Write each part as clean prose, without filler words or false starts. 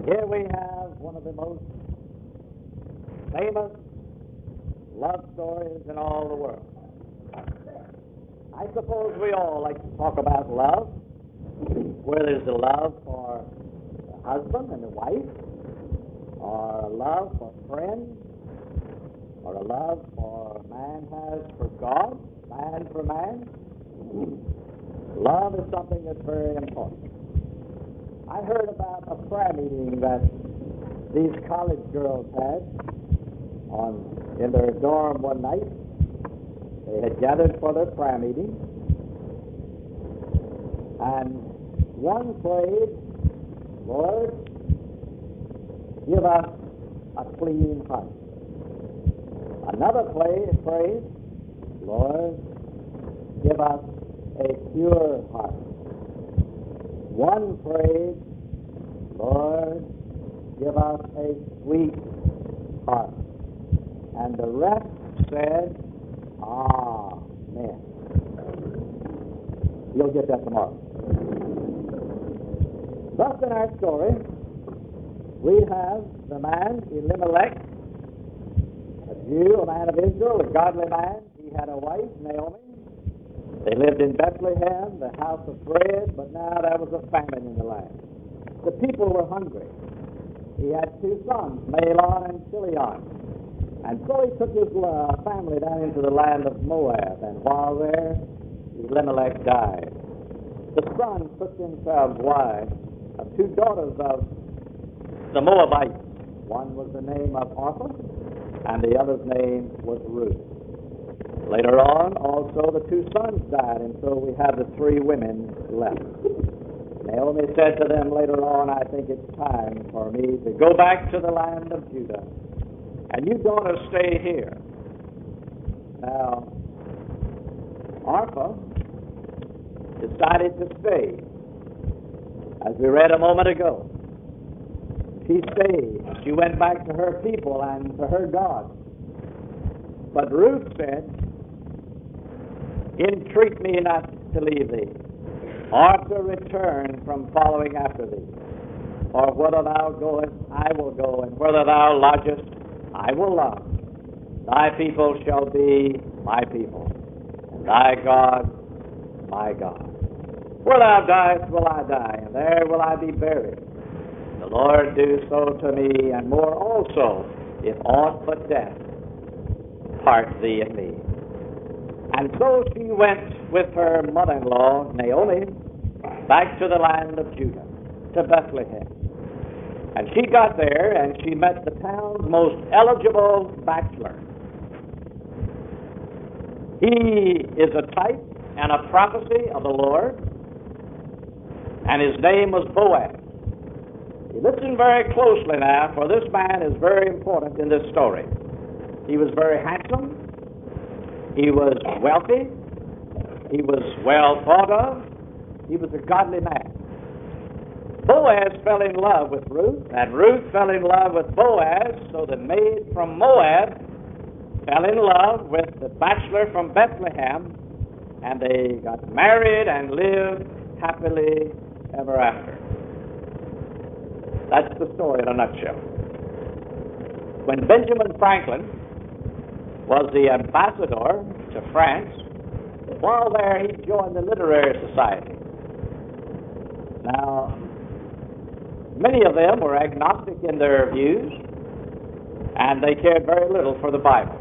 Here we have one of the most famous love stories in all the world. I suppose we all like to talk about love, where there's a love for a husband and a wife, or a love for friends, or a love for man has for God, man for man. Love is something that's very important. I heard about a prayer meeting that these college girls had in their dorm one night. They had gathered for their prayer meeting, and one prayed, "Lord, give us a clean heart." Another prayed, "Lord, give us a pure heart." One prayed, "Lord, give us a sweet heart." And the rest said, "Amen." You'll get that tomorrow. Thus, in our story, we have the man Elimelech, a Jew, a man of Israel, a godly man. He had a wife, Naomi. They lived in Bethlehem, the house of bread, but now there was a famine in the land. The people were hungry. He had two sons, Mahlon and Chilion. And so he took his family down into the land of Moab, and while there, Elimelech died. The sons took themselves wives of two daughters of the Moabites. One was the name of Orpah, and the other's name was Ruth. Later on, also the two sons died, and so we have the three women left. Naomi said to them later on, "I think it's time for me to go back to the land of Judah, and you daughters stay here." Now, Orpah decided to stay, as we read a moment ago. She stayed. She went back to her people and to her God. But Ruth said, "Entreat me not to leave thee, or to return from following after thee. For whither thou goest, I will go, and whither thou lodgest, I will lodge. Thy people shall be my people, and thy God my God. Where thou diest will I die, and there will I be buried. The Lord do so to me, and more also, if aught but death part thee and me." And so she went with her mother-in-law, Naomi, back to the land of Judah, to Bethlehem. And she got there, and she met the town's most eligible bachelor. He is a type and a prophecy of the Lord, and his name was Boaz. Listen very closely now, for this man is very important in this story. He was very handsome. He was wealthy. He was well thought of. He was a godly man. Boaz fell in love with Ruth, and Ruth fell in love with Boaz, so the maid from Moab fell in love with the bachelor from Bethlehem, and they got married and lived happily ever after. That's the story in a nutshell. When Benjamin Franklin was the ambassador to France, while there he joined the Literary Society. Now, many of them were agnostic in their views, and they cared very little for the Bible.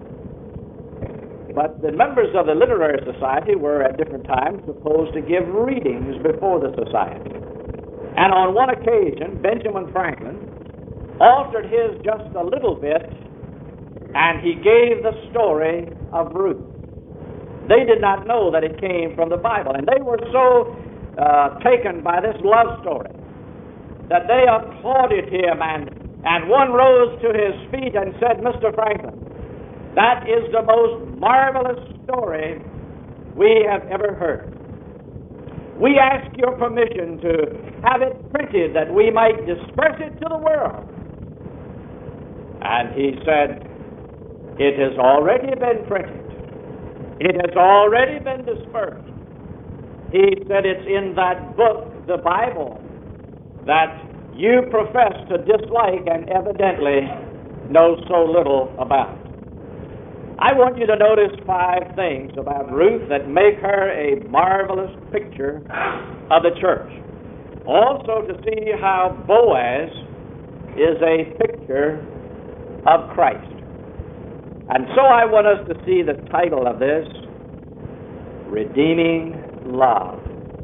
But the members of the Literary Society were at different times supposed to give readings before the society. And on one occasion, Benjamin Franklin altered his just a little bit, and he gave the story of Ruth. They did not know that it came from the Bible, and they were so taken by this love story that they applauded him, and one rose to his feet and said, "Mr. Franklin, that is the most marvelous story we have ever heard. We ask your permission to have it printed that we might disperse it to the world." And he said, "It has already been printed. It has already been dispersed." He said it's in that book, the Bible, that you profess to dislike and evidently know so little about. I want you to notice 5 things about Ruth that make her a marvelous picture of the church. Also to see how Boaz is a picture of Christ. And so I want us to see the title of this, Redeeming Love.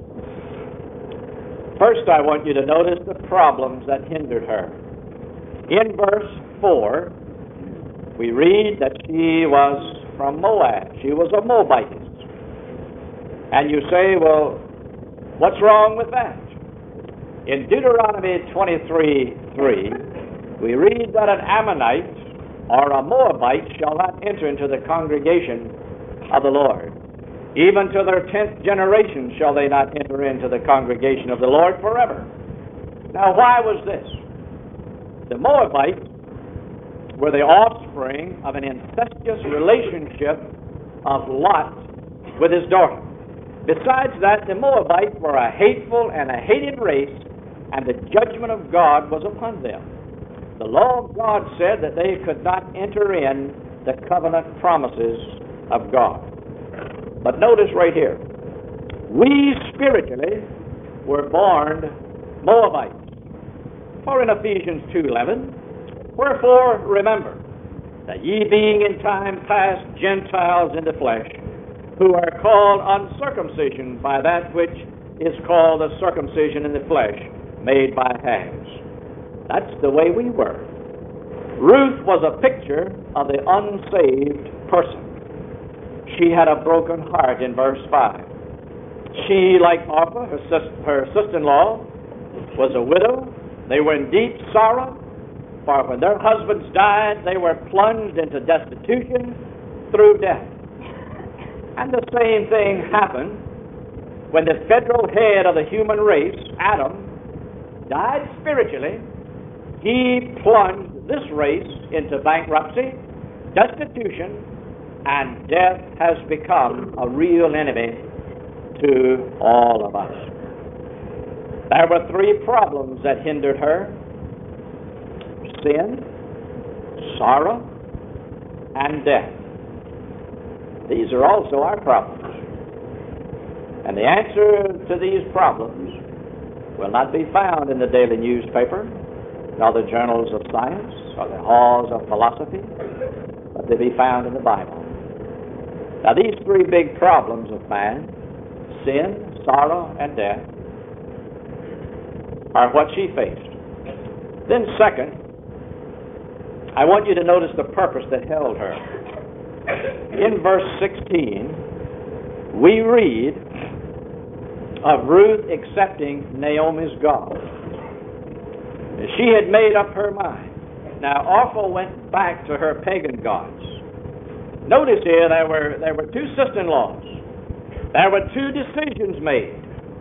First, I want you to notice the problems that hindered her. In verse 4, we read that she was from Moab. She was a Moabitess. And you say, well, what's wrong with that? In Deuteronomy 23:3, we read that an Ammonite or a Moabite shall not enter into the congregation of the Lord. Even to their 10th generation shall they not enter into the congregation of the Lord forever. Now, why was this? The Moabites were the offspring of an incestuous relationship of Lot with his daughter. Besides that, the Moabites were a hateful and a hated race, and the judgment of God was upon them. The law of God said that they could not enter in the covenant promises of God. But notice right here, we spiritually were born Moabites. For in Ephesians 2:11, wherefore remember that ye being in time past Gentiles in the flesh, who are called uncircumcision by that which is called the circumcision in the flesh, made by hands. That's the way we were. Ruth was a picture of the unsaved person. She had a broken heart in verse 5. She, like Orpah, her sister-in-law, was a widow. They were in deep sorrow, for when their husbands died, they were plunged into destitution through death. And the same thing happened when the federal head of the human race, Adam, died spiritually. He plunged this race into bankruptcy, destitution, and death has become a real enemy to all of us. There were 3 problems that hindered her: sin, sorrow, and death. These are also our problems. And the answer to these problems will not be found in the daily newspaper, nor the journals of science, or the halls of philosophy, but they'll be found in the Bible. Now, these 3 big problems of man, sin, sorrow, and death, are what she faced. Then second, I want you to notice the purpose that held her. In verse 16, we read of Ruth accepting Naomi's God. She had made up her mind. Now, Orpah went back to her pagan gods. Notice here there were 2 sister-in-laws. There were 2 decisions made.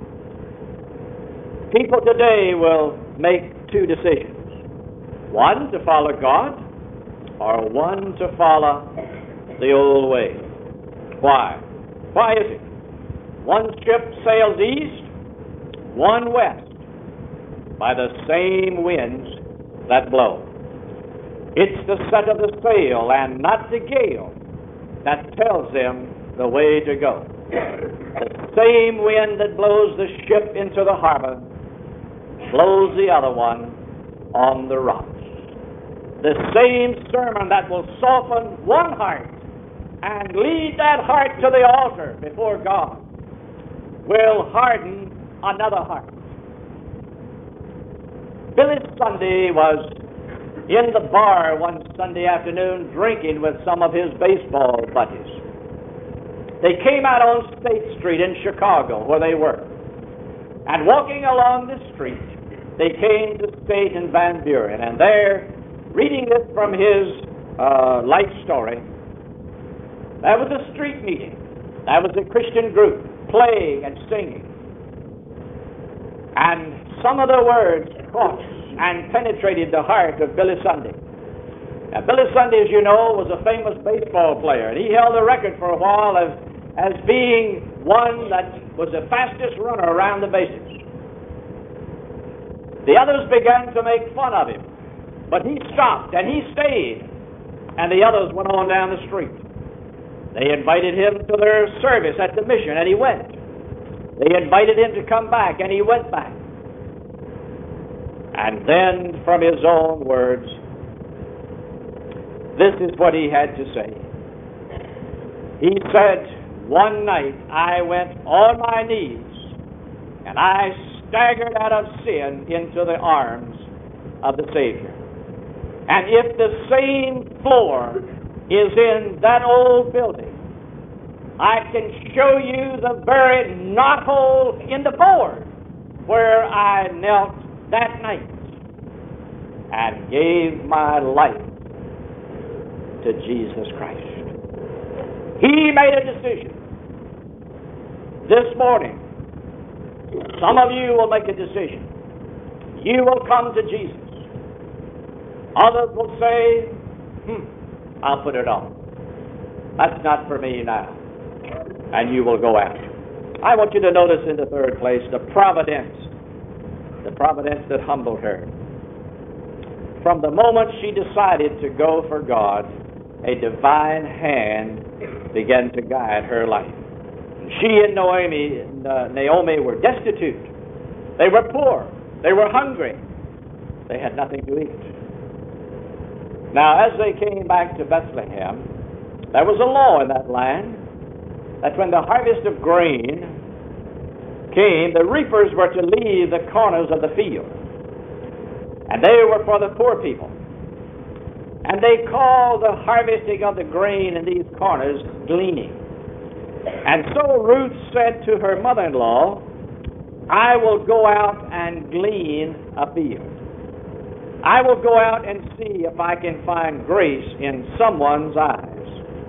People today will make 2 decisions. One to follow God, or one to follow the old way. Why? Why is it? One ship sails east, one west, by the same winds that blow. It's the set of the sail and not the gale that tells them the way to go. The same wind that blows the ship into the harbor blows the other one on the rocks. The same sermon that will soften one heart and lead that heart to the altar before God will harden another heart. Billy Sunday was in the bar one Sunday afternoon drinking with some of his baseball buddies. They came out on State Street in Chicago where they were. And walking along the street, they came to State and Van Buren. And there, reading this from his life story, there was a street meeting. There was a Christian group playing and singing. And some of the words caught and penetrated the heart of Billy Sunday. Now, Billy Sunday, as you know, was a famous baseball player, and he held the record for a while as being one that was the fastest runner around the bases. The others began to make fun of him, but he stopped and he stayed, and the others went on down the street. They invited him to their service at the mission, and he went. They invited him to come back, and he went back. And then, from his own words, this is what he had to say. He said, "One night I went on my knees, and I staggered out of sin into the arms of the Savior. And if the same floor is in that old building, I can show you the very knothole in the board where I knelt that night and gave my life to Jesus Christ." He made a decision. This morning, some of you will make a decision. You will come to Jesus. Others will say, I'll put it on. That's not for me now. And you will go after. I want you to notice in the third place the providence that humbled her. From the moment she decided to go for God, a divine hand began to guide her life. She and Naomi were destitute. They were poor. They were hungry. They had nothing to eat. Now, as they came back to Bethlehem, there was a law in that land that when the harvest of grain came, the reapers were to leave the corners of the field. And they were for the poor people. And they called the harvesting of the grain in these corners gleaning. And so Ruth said to her mother-in-law, "I will go out and glean a field. I will go out and see if I can find grace in someone's eyes."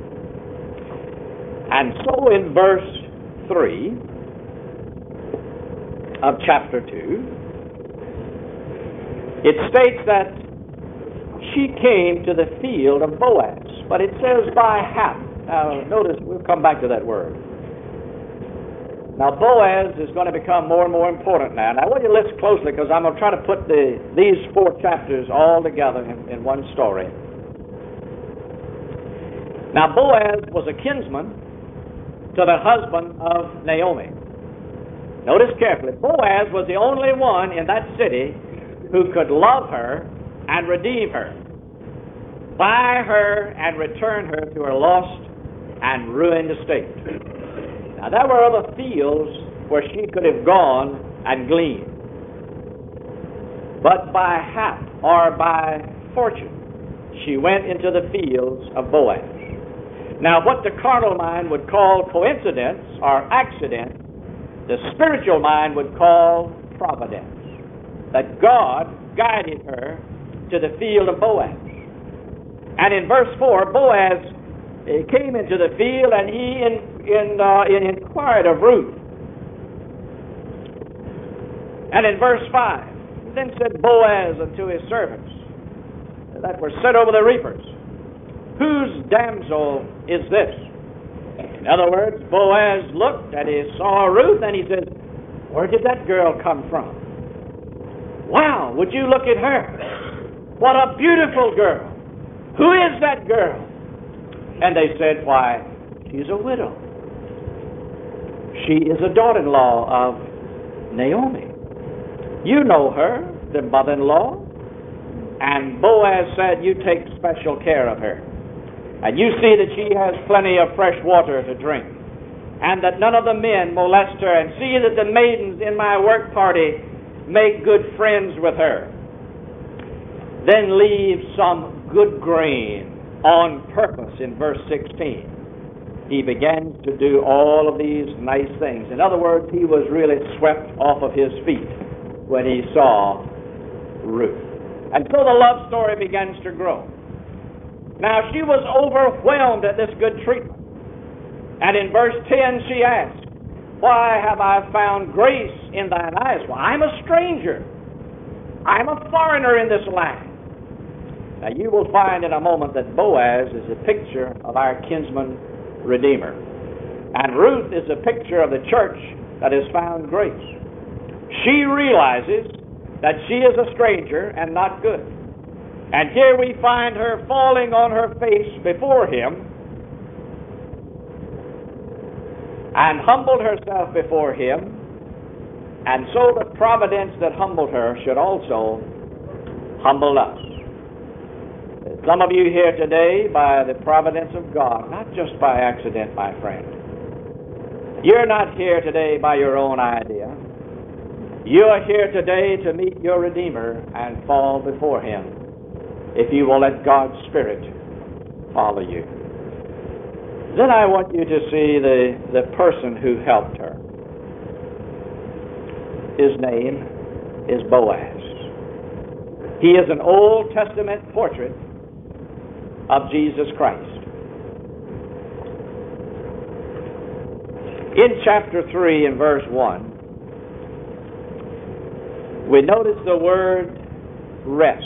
And so in verse 3 of chapter 2, it states that she came to the field of Boaz. But it says by hap. Now notice, we'll come back to that word. Now Boaz is going to become more and more important now. And I want you to listen closely because I'm going to try to put these 4 chapters all together in one story. Now Boaz was a kinsman to the husband of Naomi. Notice carefully, Boaz was the only one in that city who could love her and redeem her, buy her and return her to her lost and ruined estate. Now there were other fields where she could have gone and gleaned, but by hap or by fortune she went into the fields of Boaz. Now what the carnal mind would call coincidence or accident, the spiritual mind would call providence. That God guided her to the field of Boaz. And in verse 4, Boaz came into the field and he inquired of Ruth. And in verse 5, then said Boaz unto his servants that were set over the reapers, "Whose damsel is this?" In other words, Boaz looked and he saw Ruth and he said, "Where did that girl come from? Wow, would you look at her? What a beautiful girl. Who is that girl?" And they said, "Why, she's a widow. She is a daughter-in-law of Naomi. You know her, the mother-in-law." And Boaz said, "You take special care of her. And you see that she has plenty of fresh water to drink. And that none of the men molest her. And see that the maidens in my work party make good friends with her. Then leave some good grain on purpose," in verse 16. He began to do all of these nice things. In other words, he was really swept off of his feet when he saw Ruth. And so the love story begins to grow. Now she was overwhelmed at this good treatment. And in verse 10 she asked, "Why have I found grace in thine eyes? Well, I'm a stranger. I'm a foreigner in this land." Now you will find in a moment that Boaz is a picture of our kinsman redeemer. And Ruth is a picture of the church that has found grace. She realizes that she is a stranger and not good. And here we find her falling on her face before him and humbled herself before him. And so the providence that humbled her should also humble us. Some of you here today, by the providence of God, not just by accident, my friend. You're not here today by your own idea. You are here today to meet your Redeemer and fall before him, if you will let God's Spirit follow you. Then I want you to see the person who helped her. His name is Boaz. He is an Old Testament portrait of Jesus Christ. In chapter 3 and verse 1, we notice the word rest.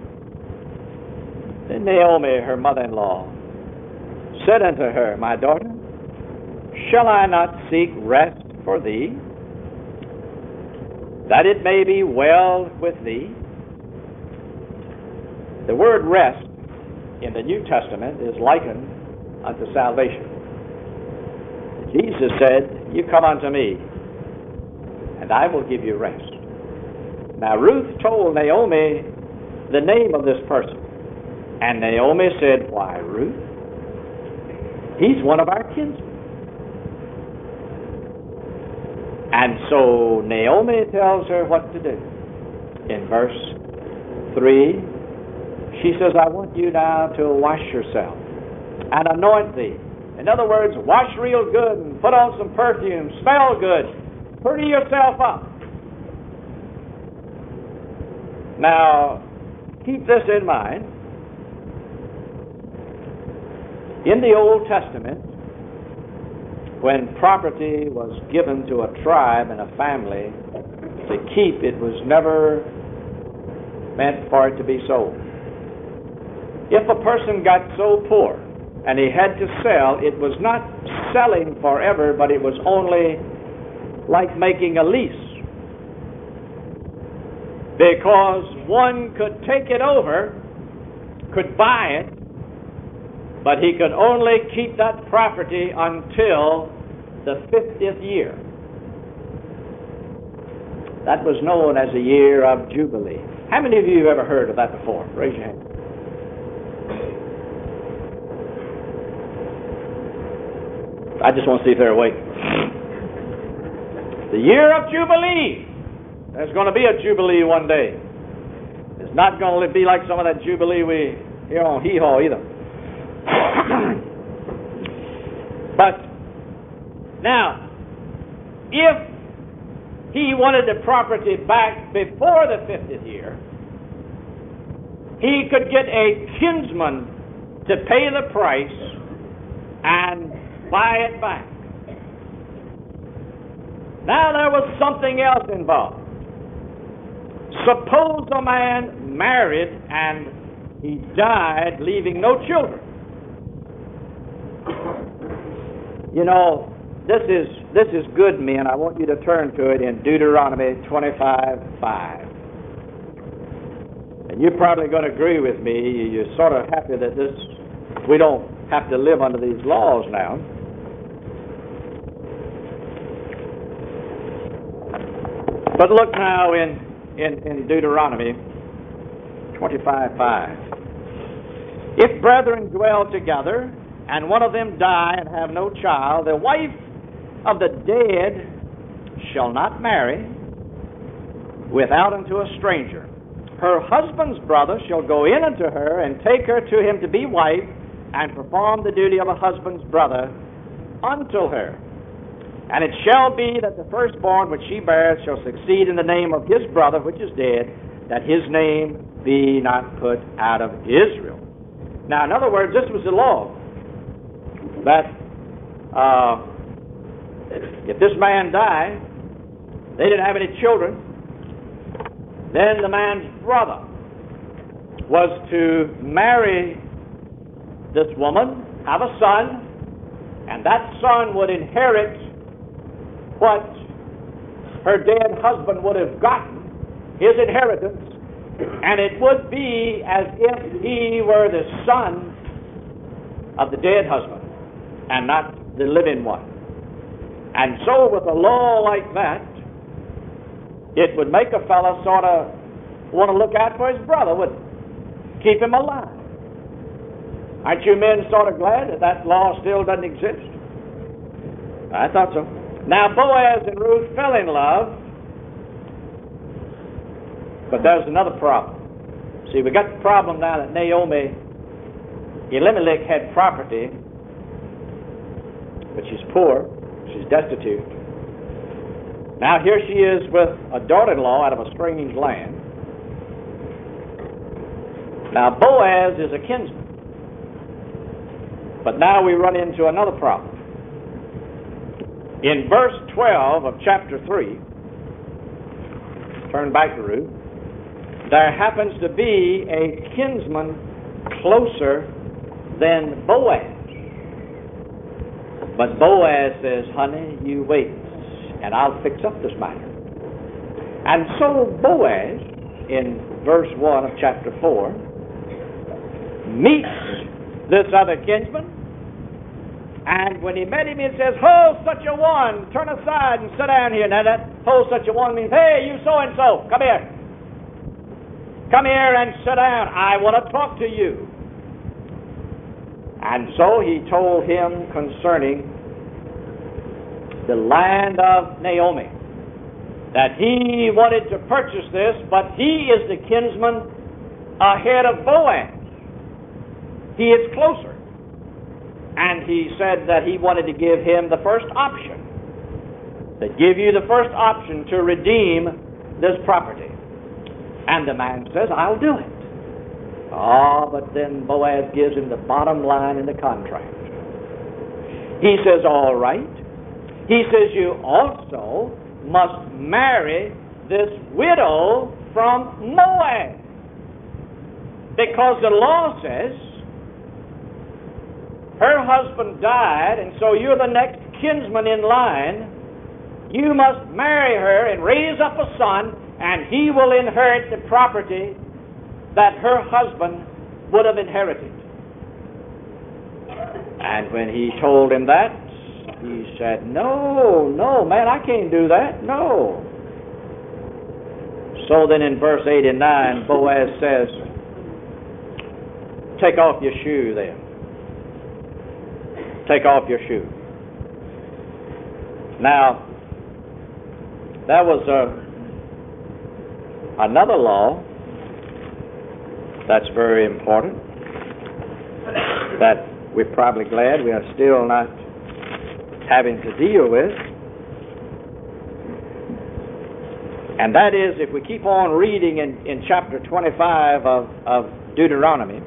Then Naomi, her mother-in-law, said unto her, My daughter, shall I not seek rest for thee, that it may be well with thee? The word rest in the New Testament is likened unto salvation. Jesus said, You come unto me, and I will give you rest. Now Ruth told Naomi the name of this person, and Naomi said, Why, Ruth? He's one of our kinsmen. And so Naomi tells her what to do. In verse 3, she says, I want you now to wash yourself and anoint thee. In other words, wash real good and put on some perfume, smell good, pretty yourself up. Now, keep this in mind. In the Old Testament, when property was given to a tribe and a family to keep, it was never meant for it to be sold. If a person got so poor and he had to sell, it was not selling forever, but it was only like making a lease. Because one could take it over, could buy it, but he could only keep that property until the 50th year. That was known as a year of Jubilee. How many of you have ever heard of that before? Raise your hand. I just want to see if they're awake. The year of Jubilee. There's going to be a Jubilee one day. It's not going to be like some of that Jubilee we hear on Hee-Haw either. But now, if he wanted the property back before the 50th year, he could get a kinsman to pay the price and buy it back. Now there was something else involved. Suppose a man married and he died leaving no children. You know, this is good, men. I want you to turn to it in Deuteronomy 25:5. And you're probably going to agree with me. You're sort of happy that we don't have to live under these laws now. But look now in Deuteronomy 25:5. If brethren dwell together, and one of them die and have no child, the wife of the dead shall not marry without unto a stranger. Her husband's brother shall go in unto her and take her to him to be wife, and perform the duty of a husband's brother unto her. And it shall be that the firstborn which she bears shall succeed in the name of his brother which is dead, that his name be not put out of Israel. Now, in other words, this was the law. That if this man died, they didn't have any children, then the man's brother was to marry this woman, have a son, and that son would inherit what her dead husband would have gotten his inheritance, and it would be as if he were the son of the dead husband and not the living one. And so with a law like that, it would make a fellow sort of want to look out for his brother, wouldn't it? Keep him alive. Aren't you men sort of glad that that law still doesn't exist? I thought so. Now Boaz and Ruth fell in love, but there's another problem. See, we got the problem now that Naomi, Elimelech had property, but she's poor, she's destitute. Now here she is with a daughter-in-law out of a strange land. Now Boaz is a kinsman. But now we run into another problem. In verse 12 of chapter 3, turn back to Ruth, there happens to be a kinsman closer than Boaz. But Boaz says, honey, you wait, and I'll fix up this matter. And so Boaz, in verse 1 of chapter 4, meets this other kinsman, and when he met him, he says, ho, such a one, turn aside and sit down here. Now that ho, such a one means, hey, you so-and-so, come here. Come here and sit down. I want to talk to you. And so he told him concerning the land of Naomi, that he wanted to purchase this, but he is the kinsman ahead of Boaz. He is closer. And he said that he wanted to give him the first option, to give you the first option to redeem this property. And the man says, I'll do it. Oh, but then Boaz gives him the bottom line in the contract. He says, all right. He says, you also must marry this widow from Moab. Because the law says, her husband died, and so you're the next kinsman in line. You must marry her and raise up a son, and he will inherit the property that her husband would have inherited. And when he told him that, he said, no, man, I can't do that, no. So then in verse 8 and 9, Boaz says, take off your shoe then. Take off your shoe. Now, that was another law that's very important, that we're probably glad we are still not having to deal with. And that is, if we keep on reading in chapter 25 of Deuteronomy,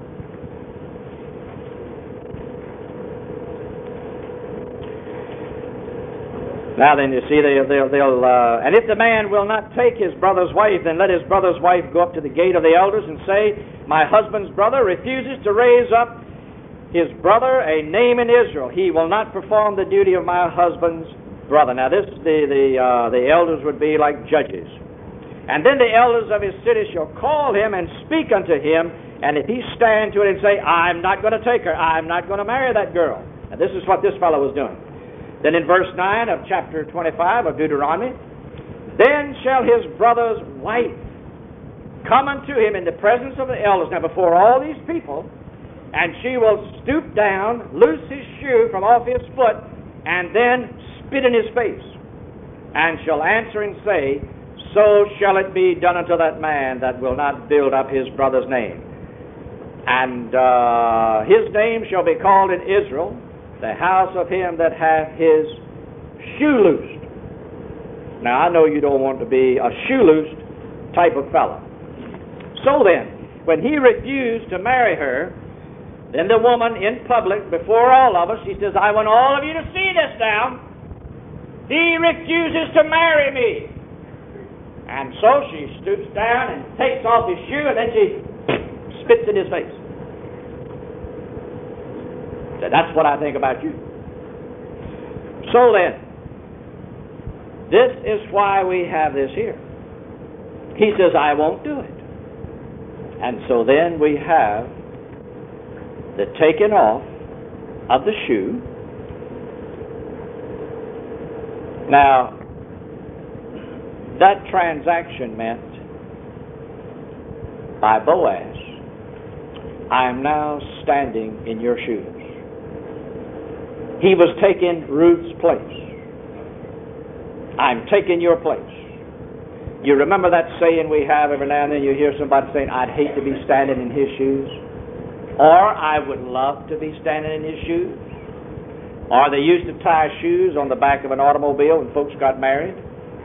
now then, you see, and if the man will not take his brother's wife, then let his brother's wife go up to the gate of the elders and say, my husband's brother refuses to raise up his brother a name in Israel. He will not perform the duty of my husband's brother. Now this, the elders would be like judges. And then the elders of his city shall call him and speak unto him, and if he stand to it and say, I'm not going to take her, I'm not going to marry that girl. And this is what this fellow was doing. Then in verse 9 of chapter 25 of Deuteronomy, then shall his brother's wife come unto him in the presence of the elders, now before all these people, and she will stoop down, loose his shoe from off his foot, and then spit in his face, and shall answer and say, so shall it be done unto that man that will not build up his brother's name. And his name shall be called in Israel, the house of him that hath his shoe loosed. Now, I know you don't want to be a shoe loosed type of fellow. So then, when he refused to marry her, then the woman in public, before all of us, she says, I want all of you to see this now. He refuses to marry me. And so she stoops down and takes off his shoe, and then she spits in his face. That's what I think about you. So then, this is why we have this here. He says, I won't do it. And so then we have the taking off of the shoe. Now, that transaction meant by Boaz, I am now standing in your shoes. He was taking Ruth's place. I'm taking your place. You remember that saying we have every now and then? You hear somebody saying, I'd hate to be standing in his shoes. Or I would love to be standing in his shoes. Or they used to tie shoes on the back of an automobile when folks got married.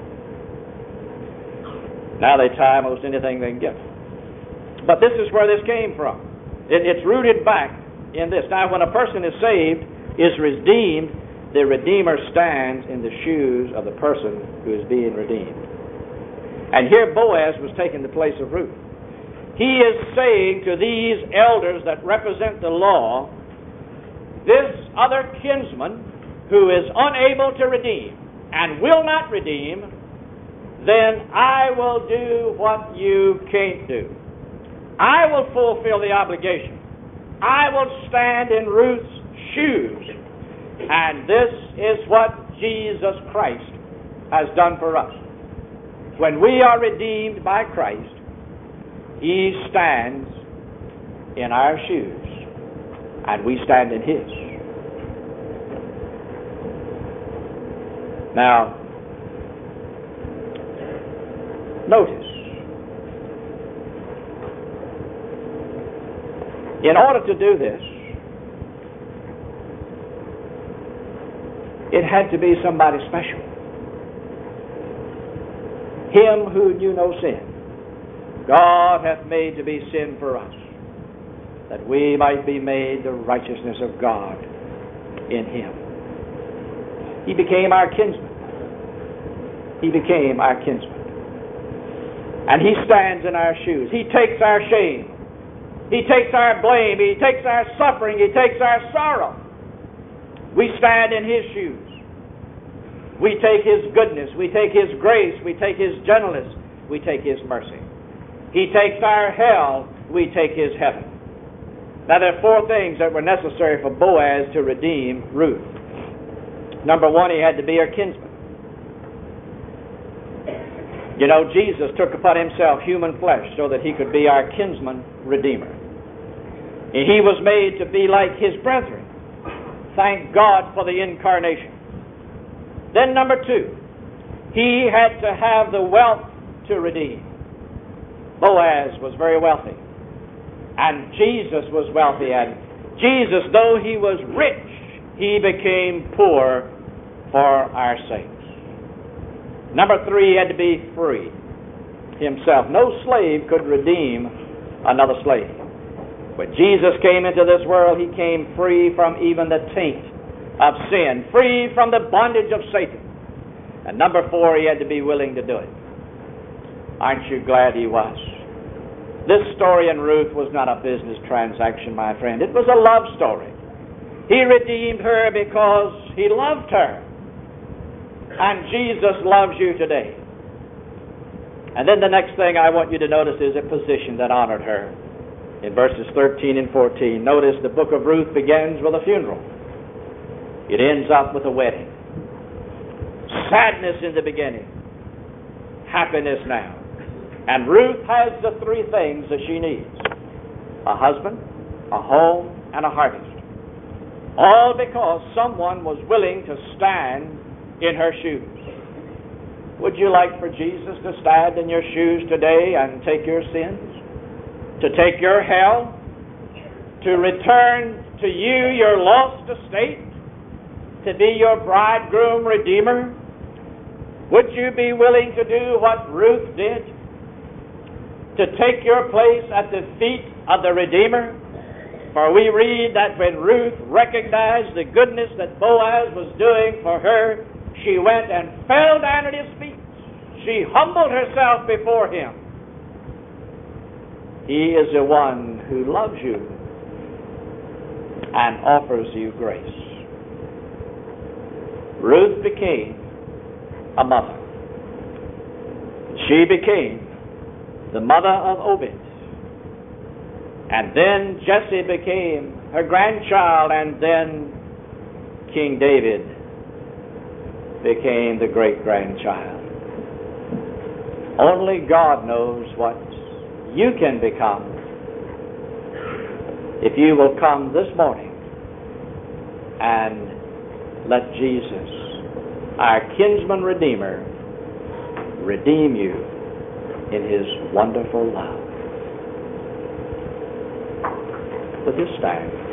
Now they tie most anything they can get. But this is where this came from. It's rooted back in this. Now, when a person is saved, is redeemed, the Redeemer stands in the shoes of the person who is being redeemed. And here Boaz was taking the place of Ruth. He is saying to these elders that represent the law, this other kinsman who is unable to redeem and will not redeem, then I will do what you can't do. I will fulfill the obligation. I will stand in Ruth's shoes. And this is what Jesus Christ has done for us. When we are redeemed by Christ, He stands in our shoes, and we stand in His. Now, notice, in order to do this, it had to be somebody special. Him who knew no sin, God hath made to be sin for us, that we might be made the righteousness of God in Him. He became our kinsman. He became our kinsman. And He stands in our shoes. He takes our shame. He takes our blame. He takes our suffering. He takes our sorrow. We stand in His shoes. We take His goodness. We take His grace. We take His gentleness. We take His mercy. He takes our hell. We take His heaven. Now, there are four things that were necessary for Boaz to redeem Ruth. Number one, he had to be her kinsman. You know, Jesus took upon Himself human flesh so that He could be our kinsman redeemer. And He was made to be like His brethren. Thank God for the incarnation. Then number two, He had to have the wealth to redeem. Boaz was very wealthy. And Jesus was wealthy. And Jesus, though He was rich, He became poor for our sakes. Number three, He had to be free Himself. No slave could redeem another slave. When Jesus came into this world, He came free from even the taint of sin, free from the bondage of Satan. And number four, He had to be willing to do it. Aren't you glad He was? This story in Ruth was not a business transaction, my friend. It was a love story. He redeemed her because He loved her. And Jesus loves you today. And then the next thing I want you to notice is a position that honored her. In verses 13 and 14, notice the book of Ruth begins with a funeral. It ends up with a wedding. Sadness in the beginning. Happiness now. And Ruth has the three things that she needs. A husband, a home, and a harvest. All because someone was willing to stand in her shoes. Would you like for Jesus to stand in your shoes today and take your sins? To take your hell? To return to you your lost estate? To be your bridegroom redeemer? Would you be willing to do what Ruth did? To take your place at the feet of the Redeemer? For we read that when Ruth recognized the goodness that Boaz was doing for her, she went and fell down at His feet. She humbled herself before Him. He is the one who loves you and offers you grace. Ruth became a mother. She became the mother of Obed. And then Jesse became her grandchild, and then King David became the great-grandchild. Only God knows what you can become if you will come this morning and let Jesus, our kinsman redeemer, redeem you in his wonderful love. Would you stand?